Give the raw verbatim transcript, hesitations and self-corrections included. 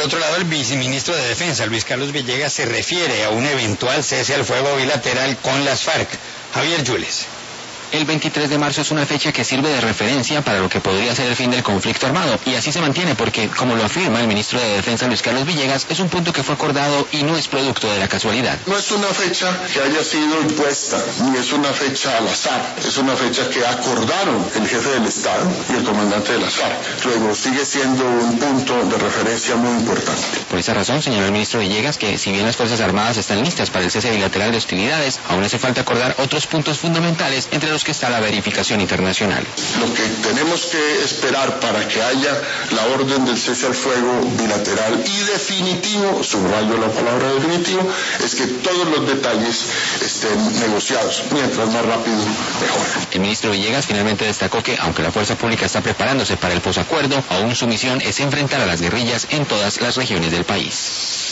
otro lado, el viceministro de Defensa, Luis Carlos Villegas, se refiere a un eventual cese al fuego bilateral con las FARC. Javier Yules. El veintitrés de marzo es una fecha que sirve de referencia para lo que podría ser el fin del conflicto armado, y así se mantiene porque, como lo afirma el ministro de Defensa Luis Carlos Villegas, es un punto que fue acordado y no es producto de la casualidad. No es una fecha que haya sido impuesta, ni es una fecha al azar, es una fecha que acordaron el jefe del Estado y el comandante de las FARC. Luego sigue siendo un punto de referencia muy importante. Por esa razón, señaló el ministro Villegas que, si bien las Fuerzas Armadas están listas para el cese bilateral de hostilidades, aún hace falta acordar otros puntos fundamentales, entre los que está la verificación internacional. Lo que tenemos que esperar para que haya la orden del cese al fuego bilateral y definitivo, subrayo la palabra definitivo, es que todos los detalles estén negociados. Mientras más rápido, mejor. El ministro Villegas finalmente destacó que, aunque la fuerza pública está preparándose para el posacuerdo, aún su misión es enfrentar a las guerrillas en todas las regiones del país.